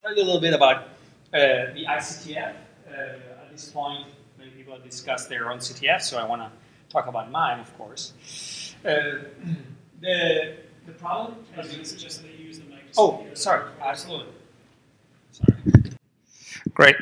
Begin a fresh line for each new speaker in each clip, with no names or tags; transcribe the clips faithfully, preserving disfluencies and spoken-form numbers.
a little bit about uh, the I C T F. Uh, at this point, many people have discussed their own C T F, so I want to talk about mine, of course. Uh, the the problem.
I was going to suggest that you use the mic.
Oh, sorry, absolutely. Sorry. Great.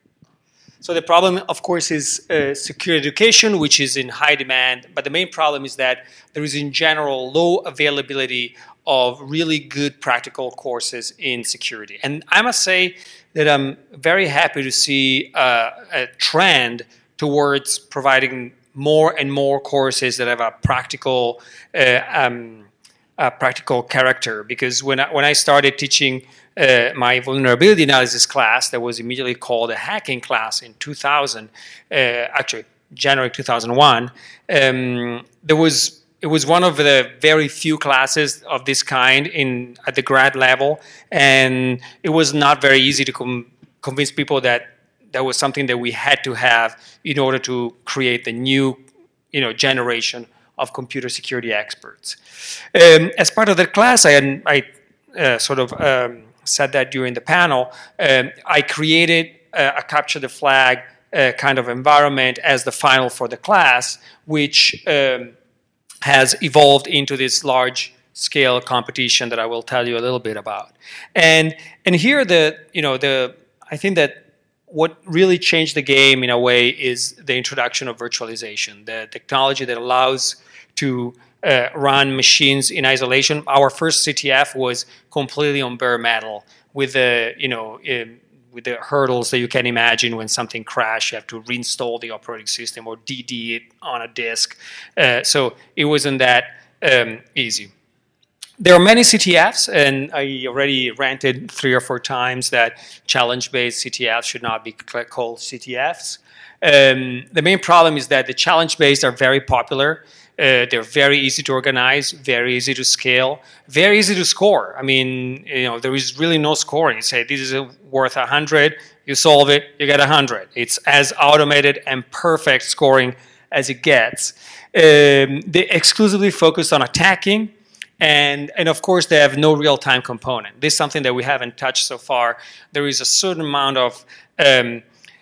So the problem, of course, is uh, secure education, which is in high demand. But the main problem is that there is, in general, low availability of really good practical courses in security. And I must say that I'm very happy to see uh, a trend towards providing more and more courses that have a practical, uh, um, a practical character. Because when I, when I started teaching Uh, my vulnerability analysis class, that was immediately called a hacking class in two thousand, uh, actually January two thousand one. Um, there was it was one of the very few classes of this kind in at the grad level, and it was not very easy to com- convince people that that was something that we had to have in order to create the new, you know, generation of computer security experts. Um, as part of the class, I, I uh, sort of um, said that during the panel, um, I created uh, a capture the flag uh, kind of environment as the final for the class, which um, has evolved into this large scale competition that I will tell you a little bit about. And and here the you know the I think that what really changed the game in a way is the introduction of virtualization, the technology that allows to Uh, run machines in isolation. Our first C T F was completely on bare metal, with the you know uh, with the hurdles that you can imagine when something crashes. You have to reinstall the operating system or D D it on a disk. Uh, so it wasn't that um, easy. There are many C T Fs, and I already ranted three or four times that challenge-based C T Fs should not be called C T Fs. Um, the main problem is that the challenge-based are very popular. Uh, they're very easy to organize, very easy to scale, very easy to score. I mean, you know, there is really no scoring. You say this is worth one hundred, you solve it, you get one hundred. It's as automated and perfect scoring as it gets. Um, they exclusively focus on attacking, and, and of course, they have no real-time component. This is something that we haven't touched so far. There is a certain amount of um,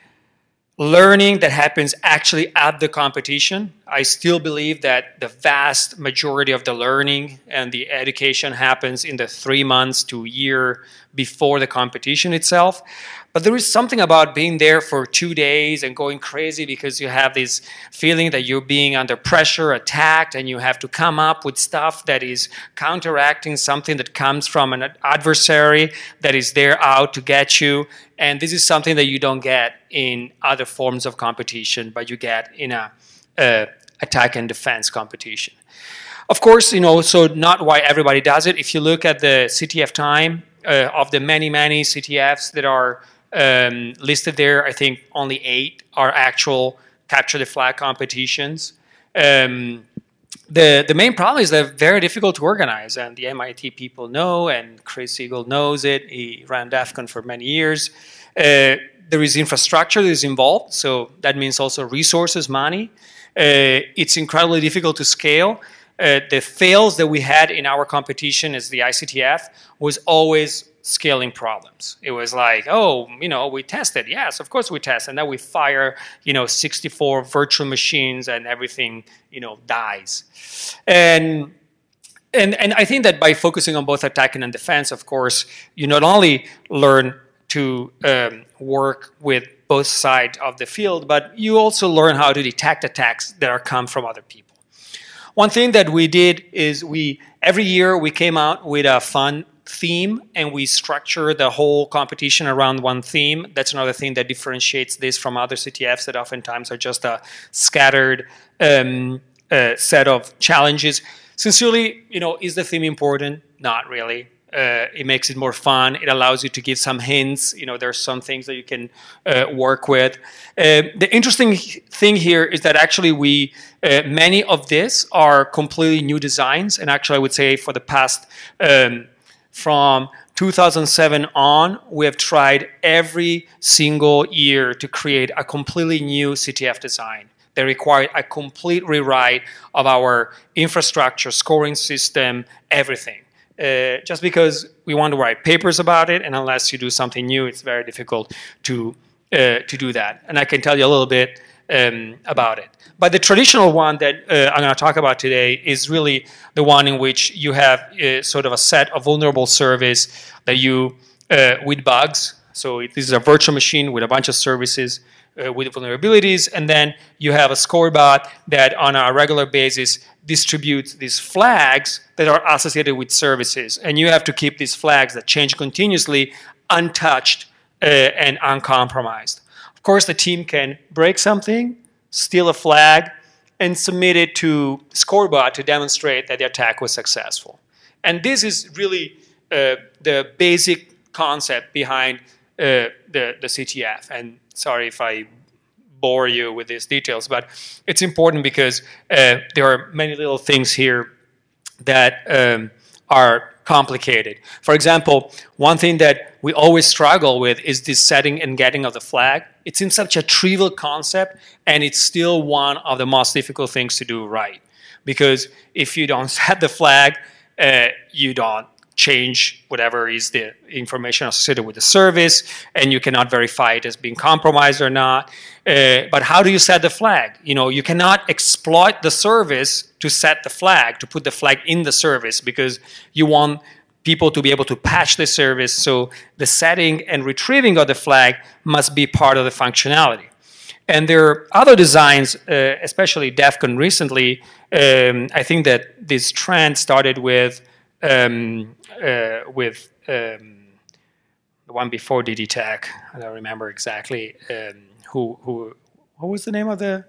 learning that happens actually at the competition. I still believe that the vast majority of the learning and the education happens in the three months to a year before the competition itself. But there is something about being there for two days and going crazy because you have this feeling that you're being under pressure, attacked, and you have to come up with stuff that is counteracting something that comes from an adversary that is there out to get you. And this is something that you don't get in other forms of competition, but you get in a uh, attack and defense competition. Of course, you know, so not why everybody does it. If you look at the C T F time uh, of the many, many C T Fs that are um, listed there, I think only eight are actual capture the flag competitions. Um, The, the main problem is they're very difficult to organize, and the M I T people know, and Chris Siegel knows it. He ran DEF CON for many years. Uh, there is infrastructure that is involved, so that means also resources, money. Uh, it's incredibly difficult to scale. Uh, the fails that we had in our competition as the I C T F was always scaling problems. It was like, oh, you know, we tested. Yes, of course we test. And then we fire, you know, sixty-four virtual machines and everything, you know, dies. And and and I think that by focusing on both attacking and defense, of course, you not only learn to um, work with both sides of the field, but you also learn how to detect attacks that are come from other people. One thing that we did is we every year we came out with a fun theme, and we structure the whole competition around one theme. That's another thing that differentiates this from other C T Fs that oftentimes are just a scattered um, uh, set of challenges. Sincerely, you know, is the theme important? Not really. Uh, it makes it more fun. It allows you to give some hints. You know, there's some things that you can uh, work with. Uh, the interesting thing here is that actually we, uh, many of these are completely new designs. And actually I would say for the past, um, from two thousand seven on, we have tried every single year to create a completely new C T F design. They require a complete rewrite of our infrastructure, scoring system, everything. Uh, just because we want to write papers about it, and unless you do something new, it's very difficult to uh, to do that. And I can tell you a little bit um, about it. But the traditional one that uh, I'm going to talk about today is really the one in which you have uh, sort of a set of vulnerable service that you uh, with bugs. So it, this is a virtual machine with a bunch of services uh, with vulnerabilities, and then you have a score bot that on a regular basis distributes these flags that are associated with services. And you have to keep these flags that change continuously untouched uh, and uncompromised. Of course, the team can break something, steal a flag, and submit it to Scorebot to demonstrate that the attack was successful. And this is really uh, the basic concept behind uh, the, the C T F. And sorry if I bore you with these details, but it's important because uh, there are many little things here that um, are complicated. For example, one thing that we always struggle with is this setting and getting of the flag. It seems such a trivial concept, and it's still one of the most difficult things to do right. Because if you don't set the flag, uh, you don't change whatever is the information associated with the service, and you cannot verify it as being compromised or not. Uh, but how do you set the flag? You know, you cannot exploit the service to set the flag, to put the flag in the service, because you want people to be able to patch the service. So the setting and retrieving of the flag must be part of the functionality. And there are other designs, uh, especially DEFCON recently. Um, I think that this trend started with um, uh, with um, the one before D D Tech. I don't remember exactly um, who who. What was the name of the?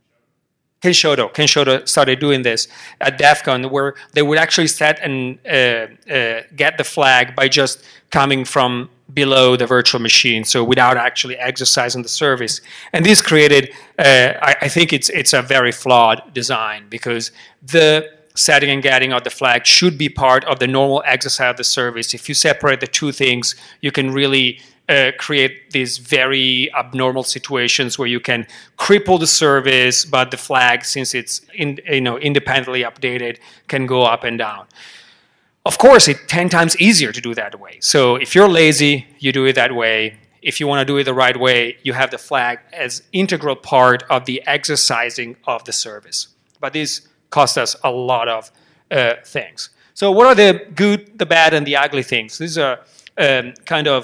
Kenshoto. Kenshoto started doing this at DEFCON, where they would actually set and uh, uh, get the flag by just coming from below the virtual machine, so without actually exercising the service. And this created, uh, I, I think it's it's a very flawed design, because the setting and getting of the flag should be part of the normal exercise of the service. If you separate the two things, you can really Uh, create these very abnormal situations where you can cripple the service, but the flag, since it's in, you know, independently updated, can go up and down. Of course, it's ten times easier to do that way. So if you're lazy, you do it that way. If you want to do it the right way, you have the flag as integral part of the exercising of the service. But this costs us a lot of uh, things. So what are the good, the bad, and the ugly things? These are um, kind of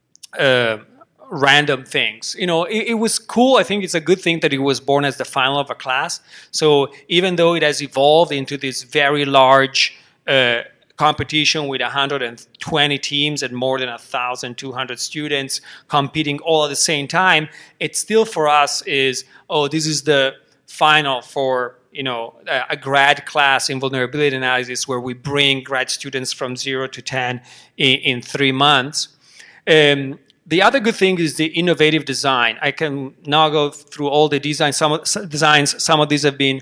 Uh, random things. You know, it, it was cool. I think it's a good thing that it was born as the final of a class. So even though it has evolved into this very large uh, competition with one hundred twenty teams and more than one thousand two hundred students competing all at the same time, it still for us is, oh, this is the final for, you know, a, a grad class in vulnerability analysis, where we bring grad students from zero to ten in, in three months. Um, the other good thing is the innovative design. I can now go through all the designs. Some of, designs, some of these have been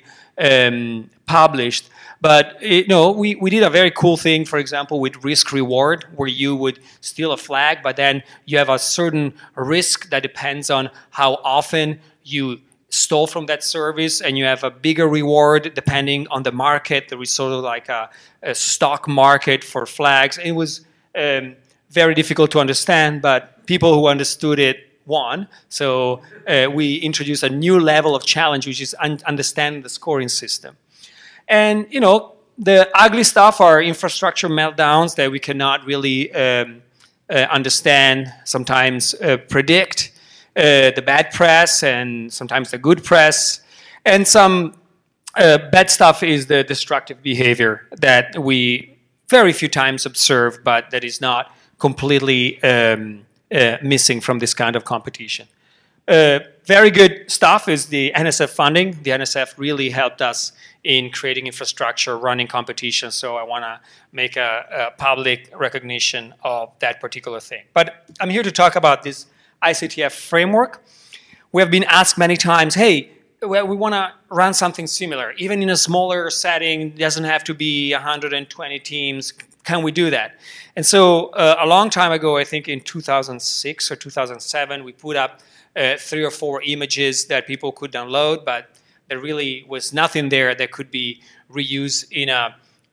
um, published. But you know, we, we did a very cool thing, for example, with risk reward, where you would steal a flag, but then you have a certain risk that depends on how often you stole from that service, and you have a bigger reward depending on the market. There was sort of like a, a stock market for flags. It was um, very difficult to understand, but people who understood it won. So uh, we introduced a new level of challenge, which is un- understanding the scoring system. And, you know, the ugly stuff are infrastructure meltdowns that we cannot really um, uh, understand, sometimes uh, predict, uh, the bad press and sometimes the good press. And some uh, bad stuff is the destructive behavior that we very few times observe, but that is not completely um, uh, missing from this kind of competition. Uh, very good stuff is the N S F funding. The N S F really helped us in creating infrastructure, running competitions, so I want to make a, a public recognition of that particular thing. But I'm here to talk about this I C T F framework. We have been asked many times, hey, well, we want to run something similar, even in a smaller setting. It doesn't have to be one hundred twenty teams. Can we do that? And so uh, a long time ago, I think in two thousand six or two thousand seven, we put up uh, three or four images that people could download, but there really was nothing there that could be reused in a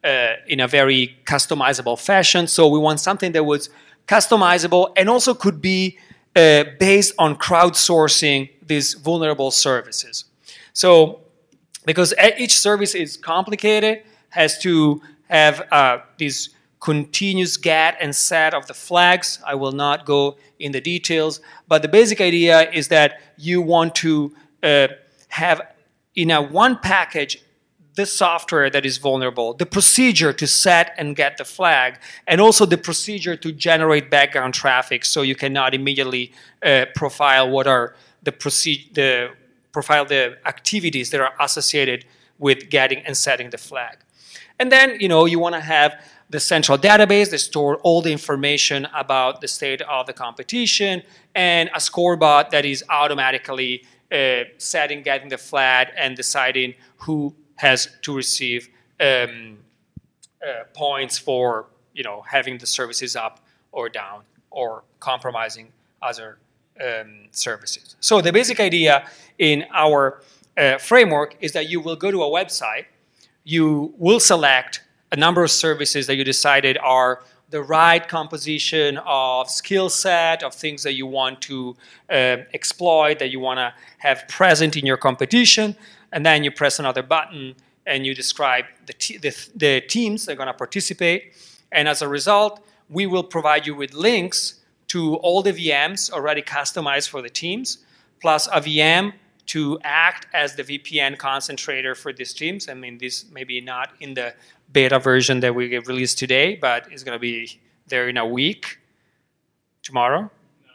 uh, in a very customizable fashion. So we want something that was customizable and also could be uh, based on crowdsourcing these vulnerable services. So because each service is complicated, has to have uh, these continuous get and set of the flags. I will not go in the details, but the basic idea is that you want to uh, have in a one package the software that is vulnerable, the procedure to set and get the flag, and also the procedure to generate background traffic, so you cannot immediately uh, profile what are the procedure, the profile the activities that are associated with getting and setting the flag. And then, you know, you want to have the central database that store all the information about the state of the competition, and a scorebot that is automatically uh, setting, getting the flag, and deciding who has to receive um, uh, points for, you know, having the services up or down or compromising other um, services. So the basic idea in our uh, framework is that you will go to a website, you will select a number of services that you decided are the right composition of skill set, of things that you want to uh, exploit, that you want to have present in your competition, and then you press another button and you describe the, te- the, the teams that are going to participate. And as a result, we will provide you with links to all the V Ms already customized for the teams, plus a V M to act as the V P N concentrator for these teams. I mean, this maybe not in the beta version that we get released today, but it's going to be there in a week, tomorrow.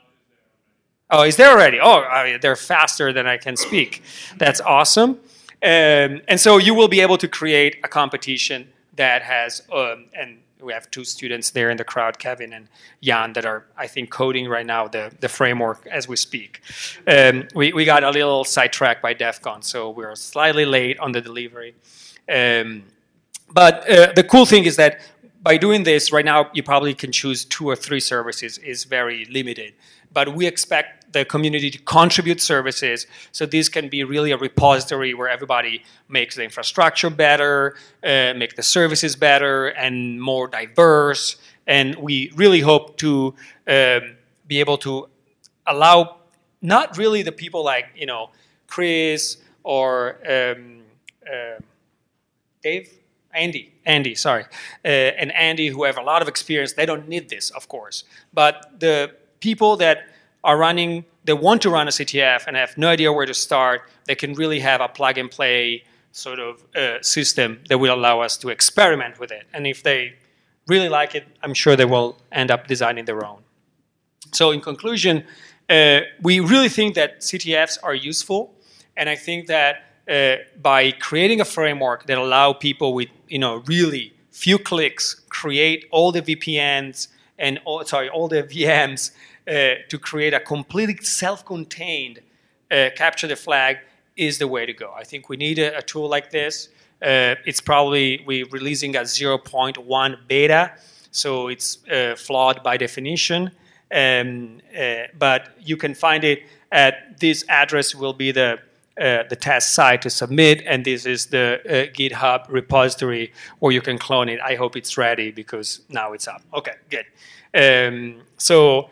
Oh, is there already? Oh, I mean, they're faster than I can speak. That's awesome. Um, and so you will be able to create a competition that has, um, and we have two students there in the crowd, Kevin and Jan, that are, I think, coding right now the, the framework as we speak. Um, we, we got a little sidetracked by DEF CON, so we're slightly late on the delivery. Um, but uh, the cool thing is that by doing this, right now, you probably can choose two or three services. Is very limited. But we expect the community to contribute services, so this can be really a repository where everybody makes the infrastructure better, uh, make the services better and more diverse. And we really hope to um, be able to allow not really the people like, you know, Chris or um, uh, Dave? Andy, Andy, sorry, uh, and Andy, who have a lot of experience. They don't need this, of course. But the people that are running, they want to run a C T F and have no idea where to start, they can really have a plug-and-play sort of uh, system that will allow us to experiment with it. And if they really like it, I'm sure they will end up designing their own. So in conclusion, uh, we really think that C T Fs are useful, and I think that uh, by creating a framework that allow people with, you know, really few clicks create all the V P Ns and all, sorry, all the V Ms uh, to create a completely self-contained uh, capture the flag is the way to go. I think we need a, a tool like this. Uh, it's probably, we're releasing a zero point one beta, so it's uh, flawed by definition. Um, uh, but you can find it at this address will be the uh, the test site to submit, and this is the uh, GitHub repository where you can clone it. I hope it's ready because now it's up. Okay, good. Um, so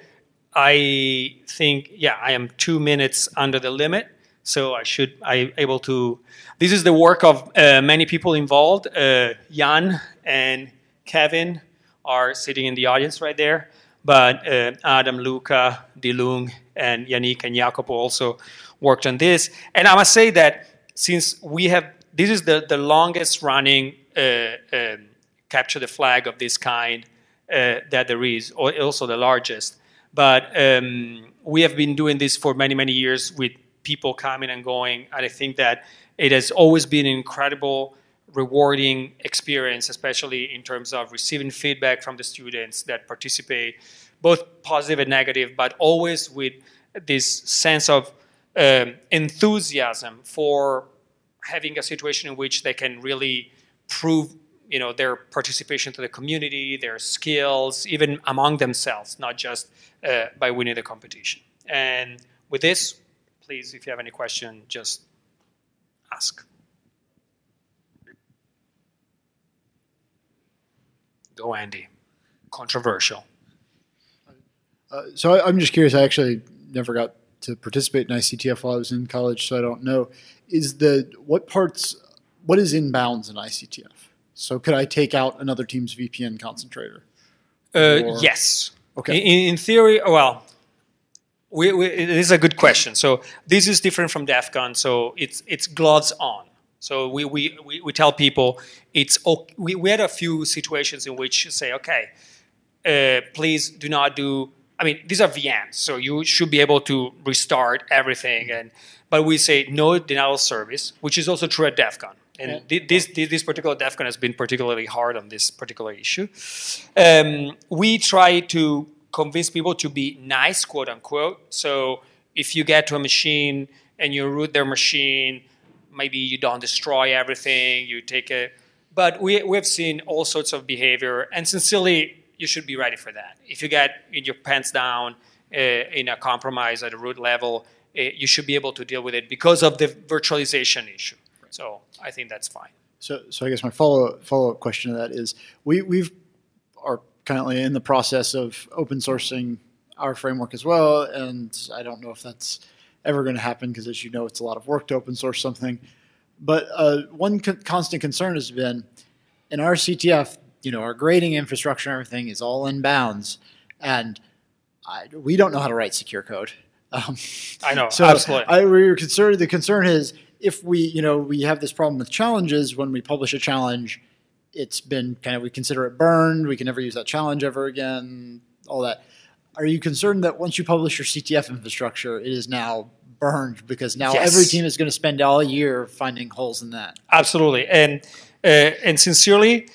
I think, yeah, I am two minutes under the limit, so I should I able to. This is the work of uh, many people involved. Uh, Jan and Kevin are sitting in the audience right there. But uh, Adam, Luca, Dilung, and Yannick and Jacopo also worked on this. And I must say that since we have, this is the, the longest running uh, um, capture the flag of this kind uh, that there is, or also the largest. But um, we have been doing this for many, many years with people coming and going. And I think that it has always been an incredible, rewarding experience, especially in terms of receiving feedback from the students that participate, both positive and negative, but always with this sense of um, enthusiasm for having a situation in which they can really prove, you know, their participation to the community, their skills, even among themselves, not just uh, by winning the competition. And with this, please, if you have any question, just ask. Go Andy. Controversial.
Uh, so I, I'm just curious. I actually never got to participate in I C T F while I was in college, so I don't know. Is the what parts? What is inbounds in I C T F? So could I take out another team's V P N concentrator?
Uh,
Or-
yes.
Okay.
In, in theory, well, we, we, it is a good question. So this is different from DEF CON. So it's it's gloves on. So we we, we, we tell people it's okay. We, we had a few situations in which you say, okay, uh, please do not do. I mean, these are V Ms, so you should be able to restart everything. And but we say no denial of service, which is also true at DEF CON. And
Yeah.
this, this this particular DEF CON has been particularly hard on this particular issue. Um, we try to convince people to be nice, quote unquote. So if you get to a machine and you root their machine, maybe you don't destroy everything, you take a, but we, we've seen all sorts of behavior, and sincerely, you should be ready for that. If you get your pants down uh, in a compromise at a root level, uh, you should be able to deal with it because of the virtualization issue. So I think that's fine.
So, so I guess my follow follow up question to that is we we've are currently in the process of open sourcing our framework as well, and I don't know if that's ever going to happen because, as you know, it's a lot of work to open source something. But uh, one co- constant concern has been in our C T F, you know, our grading infrastructure and everything is all in bounds, and I, we don't know how to write secure code. Um,
I know,
so
absolutely.
I, we're concerned. The concern is if we, you know, we have this problem with challenges. When we publish a challenge, it's been kind of we consider it burned. We can never use that challenge ever again. All that. Are you concerned that once you publish your C T F infrastructure, it is now burned because now
Yes.
every team is going to spend all year finding holes in that?
Absolutely, and uh, and sincerely,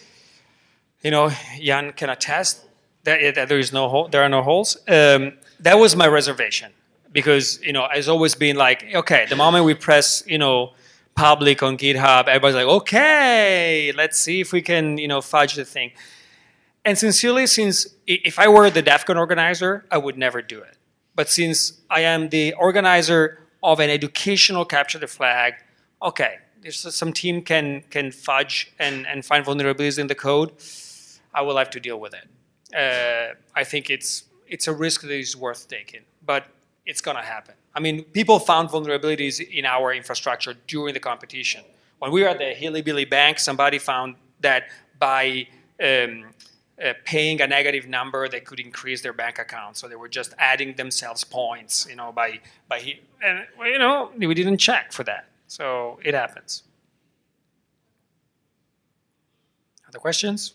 you know, Jan can attest that, that there is no hole, there are no holes. Um, that was my reservation because you know it's always been like, okay, the moment we press, you know, public on GitHub, everybody's like, okay, let's see if we can, you know, fudge the thing. And sincerely, since if I were the DEF CON organizer, I would never do it. But since I am the organizer of an educational capture the flag, okay, there's some team can can fudge and, and find vulnerabilities in the code, I will have to deal with it. Uh, I think it's it's a risk that is worth taking, but it's going to happen. I mean, people found vulnerabilities in our infrastructure during the competition. When we were at the Hilly Billy Bank, somebody found that by um, uh, paying a negative number, they could increase their bank account. So they were just adding themselves points, you know, by by and you know we didn't check for that. So it happens. Other questions?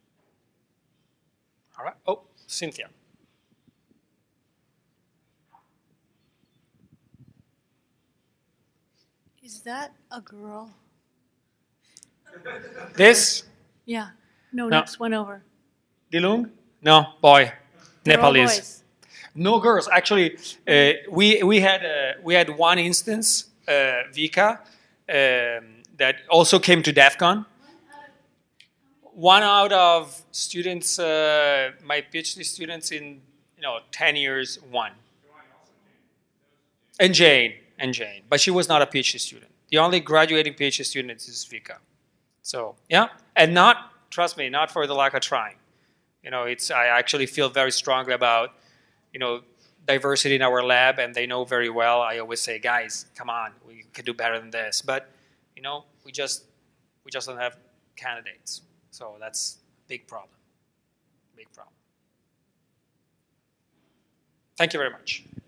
All right. Oh, Cynthia.
Is that a girl?
This?
Yeah. No,
No.
next one over.
Dilung? No, boy.
They're all
Nepalese.
boys.
No girls. Actually, uh, we we had uh, we had one instance, uh, Vika, um, that also came to DEF CON. One out of students, uh, my PhD students in you know ten years, one. And Jane, and Jane, but she was not a PhD student. The only graduating PhD student is Vika. So yeah, and not trust me, not for the lack of trying. You know, it's I actually feel very strongly about you know diversity in our lab, and they know very well. I always say, guys, come on, we can do better than this. But you know, we just we just don't have candidates. So that's a big problem. Big problem. Thank you very much.